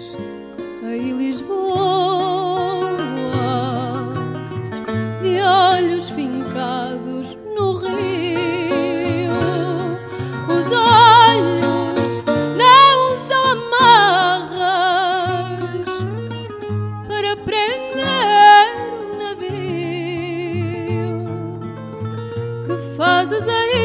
vez em Lisboa, de olhos fincados no rio. Os olhos não são amarras para prender o navio. Que fazes aí?